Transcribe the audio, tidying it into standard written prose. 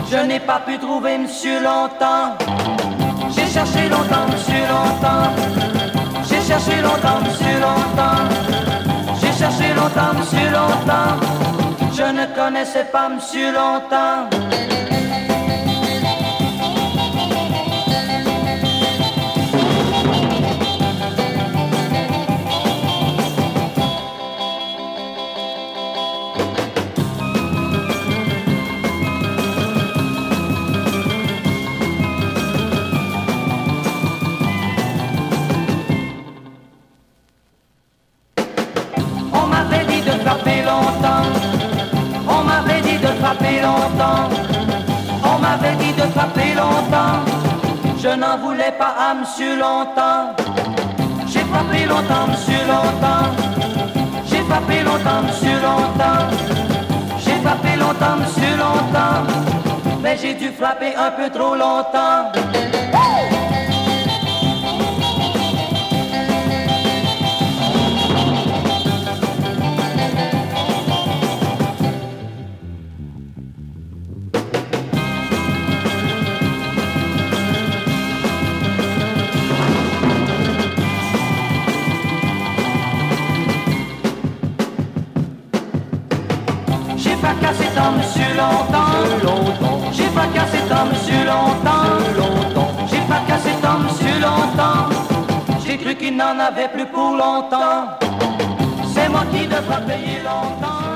Je n'ai pas pu trouver monsieur longtemps. J'ai cherché longtemps monsieur longtemps. J'ai cherché longtemps monsieur longtemps. J'ai cherché longtemps monsieur longtemps. Je ne connaissais pas monsieur longtemps. On m'avait dit de frapper longtemps. On m'avait dit de frapper longtemps. Je n'en voulais pas à monsieur longtemps. J'ai frappé longtemps, monsieur longtemps. J'ai frappé longtemps, monsieur longtemps. J'ai frappé longtemps, monsieur longtemps. Mais j'ai dû frapper un peu trop longtemps. J'ai fracassé tant monsieur longtemps. J'ai fracassé tant monsieur longtemps. J'ai fracassé tant monsieur longtemps. J'ai cru qu'il n'en avait plus pour longtemps. C'est moi qui devrais payer longtemps.